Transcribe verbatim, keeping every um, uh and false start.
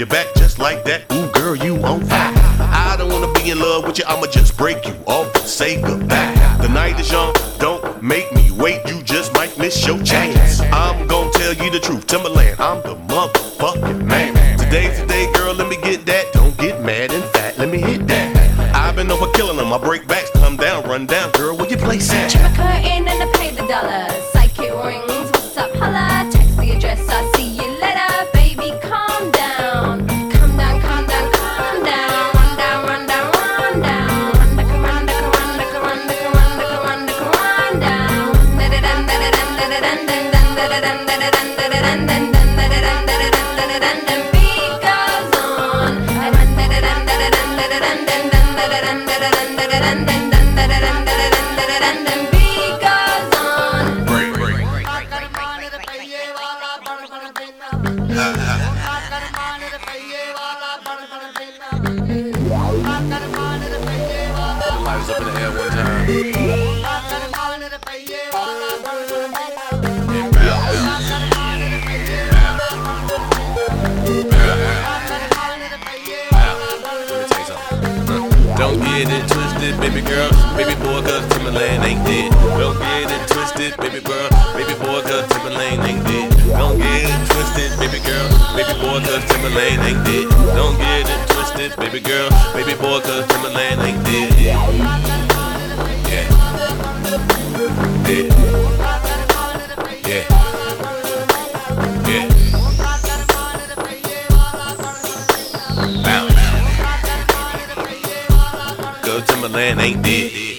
your back just like that. Ooh, girl, you on fire. I don't wanna be in love with you, I'ma just break you off and say goodbye. The night is young, don't make me wait, you just might miss your chance. I'm gonna tell you the truth, Timberland, I'm the motherfucking man. Today's the day, girl, let me get that. Don't get mad and fat, let me hit that. I've been over killing them, I break backs, come down, run down, girl, where you place at? Check my curtain and I pay the dollars. Psychic rings, what's up, holla? Text the address, I see you later. Baby, calm down. Calm down, calm down, calm down. Run down, run down, run down. Run da run da run da run da run da run da run down. Da da da da da da da da da da da da da da da da da da da. Lights up in the air one time. Don't get it twisted, baby girl, baby boy, cause Timberland ain't dead. Don't get it twisted, baby girl, baby boy, cause Timberland ain't dead. Don't get it twisted, baby girl, baby boy, cause Timberland ain't dead. Don't get it twisted, baby girl, baby boy, cause Timberland ain't dead. Yeah. Yeah. Yeah. Yeah. Bounce. Cause Timberland ain't dead.